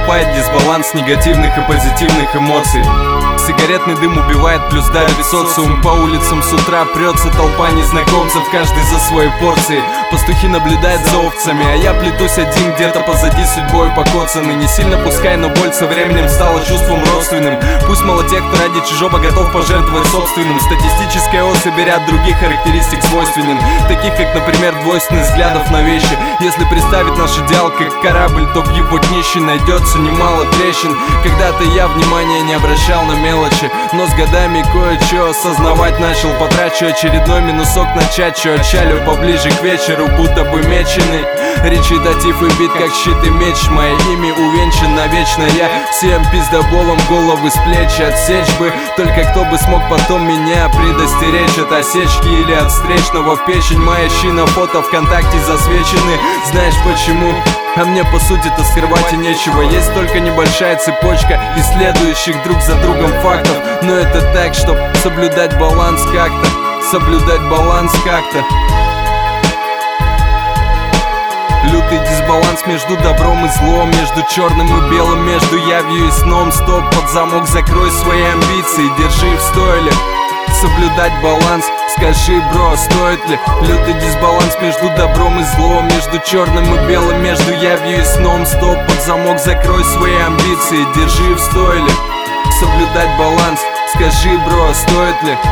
наступает дисбаланс негативных и позитивных эмоций. Сигаретный дым убивает, плюс давит социум. По улицам с утра прется толпа незнакомцев, каждый за своей порцией. Пастухи наблюдают за овцами, а я плетусь один где-то позади, судьбой покоцанный. Не сильно пускай, но боль со временем стала чувством родственным. Пусть мало тех, кто ради чужого готов пожертвовать собственным. Статистическая особь ряд других характеристик свойственен, таких как, например, двойственность взглядов на вещи. Если представить наш идеал как корабль, то в его днище найдется немало трещин. Когда-то я внимания не обращал на мелочи, но с годами кое-что осознавать начал. Потрачу очередной минусок на чачу, отчалю поближе к вечеру, будто бы меченый. Речитатив и бит как щит и меч, мое имя увенчан навечно. Я всем пиздоболом головы с плеч отсечь бы, только кто бы смог потом меня предостеречь от осечки или от встречного в печень. Моя щина фото ВКонтакте засвечены. Знаешь почему? А мне по сути-то скрывать и нечего. Есть только небольшая цепочка исследующих друг за другом фактов, но это так, чтоб соблюдать баланс как-то. Соблюдать баланс как-то. Лютый дисбаланс между добром и злом, между черным и белым, между явью и сном. Стоп, под замок закрой свои амбиции, держи в стойле. Соблюдать баланс, скажи, бро, стоит ли? Лютый дисбаланс между добром и злом, между черным и белым, между явью и сном. Стоп, под замок закрой свои амбиции, держи в стойле. Соблюдать баланс, скажи, бро, стоит ли?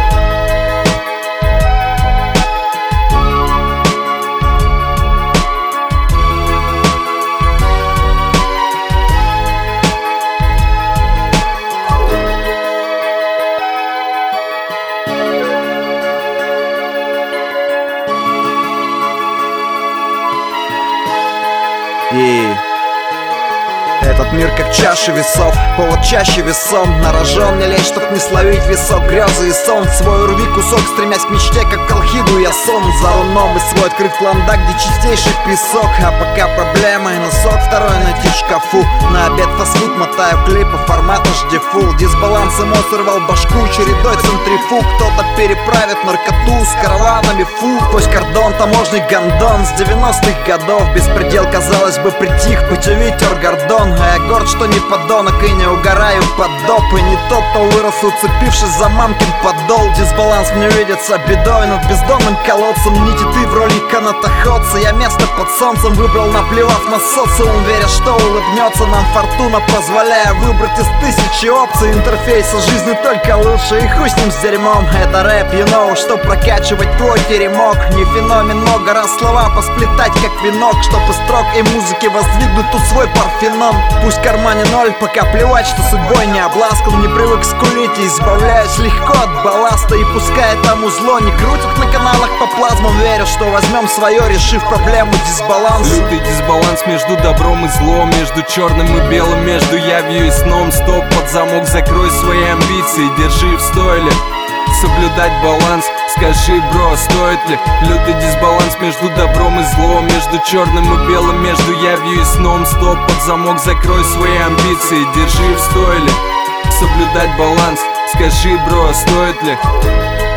И этот мир как чаша весов, повод чаще весом. На рожон не лезь, чтоб не словить весок грезы и сон. Свой рви кусок, стремясь к мечте, как к Колхиду я сон. За руном и свой открыт клондак, где чистейший песок. А пока проблема и носок второй найти в шкафу. На обед фастфуд мотаю клипы формата HD full. Дисбаланс эмоций рвал башку чередой центрифуг. Кто-то переправит наркоту с караванами, фу. Пусть кордон, таможный гондон с 90-х годов. Беспредел, казалось бы, притих, путевый гордон. А я горд, что не подонок и не угораю под доп. И не тот, кто вырос, уцепившись за мамкин подол. Дисбаланс мне видится бедой над бездомным колодцем. Нити ты в роли канатоходца. Я место под солнцем выбрал, наплевав на социум, веря, что улыбнется нам фортуна, позволяя выбрать из тысячи опций. Интерфейса жизни только лучше, и хуй с ним с дерьмом. Это рэп, you know, что прокачивать твой теремок. Не феномен, много раз слова посплетать как венок, чтоб из строк и музыки воздвигнуть тут свой парфенон. Пусть в кармане ноль, пока плевать, что судьбой не обласкан. Не привык скулить и избавляюсь легко от балласта. И пускай тому зло не крутят на каналах по плазмам, верю, что возьмем свое, решив проблему дисбаланса. Лютый дисбаланс между добром и злом, между черным и белым, между явью и сном. Стоп, под замок закрой свои амбиции, держи в стойле. Соблюдать баланс, скажи, бро, стоит ли? Лютый дисбаланс между добром и злом, между черным и белым, между явью и сном. Стоп, под замок закрой свои амбиции, держи в стойле. Соблюдать баланс, скажи, бро, стоит ли?